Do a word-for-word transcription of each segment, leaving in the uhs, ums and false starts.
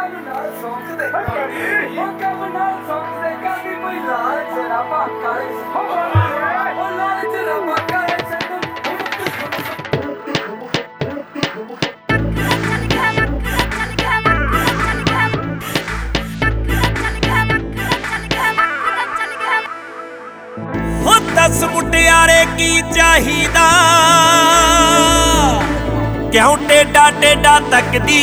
दस मुटियारे की चाहिदा क्यों टेढ़ा टेढ़ा तकदी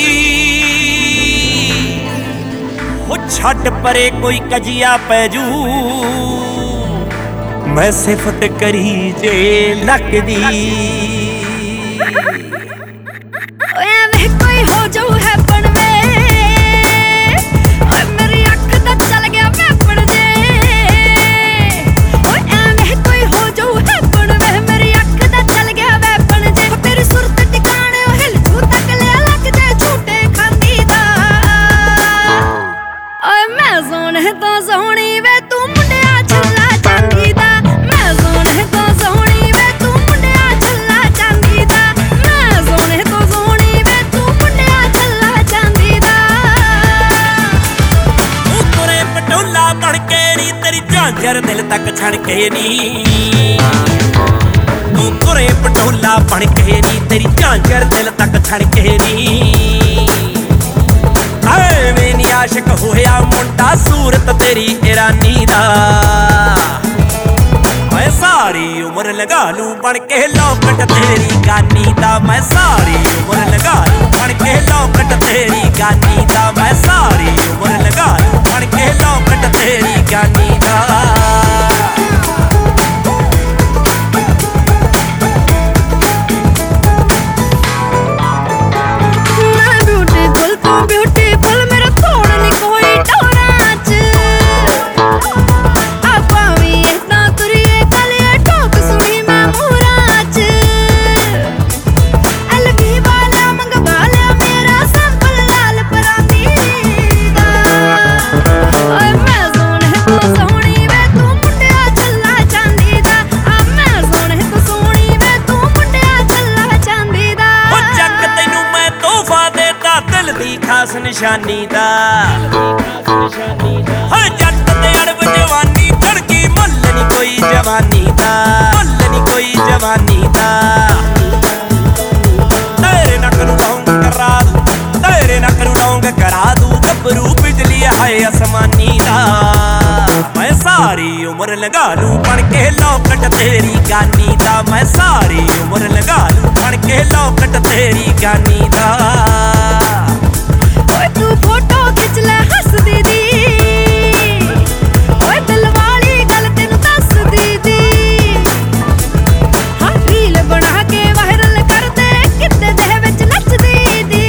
हो छड्ड परे कोई कजिया पैजू मैं सिफत करी जे लकदी कोई हो जो है पण झांझर दिल तक छड़ के नी तू तुरे पटोला बन के नी तेरी झांझर दिल तक छड़ के नी मैं नी आशिक होया मुंडा सूरत तेरी ईरानी दा मैं सारी उम्र लगा लूं बन के लौकट तेरी गानी दा मैं सारी उम्र लगा लूं बन के लौकट तेरी गानी दा मैं सारी उम्र लगा लूं बन के लौकट तेरी गानी दा खास निशानी दा हर जट ते अड़ब जवानी धड़की मुल नी कोई जवानी दा मुल नी कोई जवानी दा तेरे नक नू डोंग करा दूं तेरे नक नू डोंग करा दूं गबरू बिजली है आसमानी दा मैं सारी उम्र लगा लूं बन के लौकट तेरी गानी दा मैं सारी उम्र लगा लूं बन के लौकट तेरी गानी दा तू फोटो खिच ले हसदी दी ओए दिल वाली गल तेनू दस दी दी हां रील बना के वायरल कर दे किते दे विच नचदी दी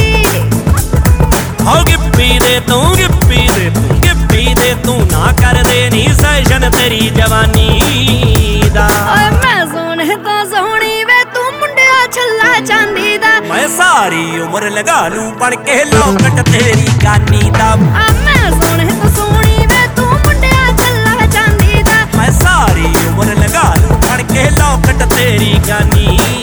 हो गिप्पी दे तू गिप्पी दे तू गिप्पी दे तू ना कर दे नी सैशन तेरी जवानी दा ओए मैं सोने तो सोहनी वे तू मुंडिया छल्ला चांदी दा मैं सारी उम्र लगा लूं बन के लौकट तेरी गानी दा आ मैं सोने तो सोहनी वे तू मुंडिया छल्ला चांदी दा मैं सारी उम्र लगा लूं बन के लौकट तेरी गानी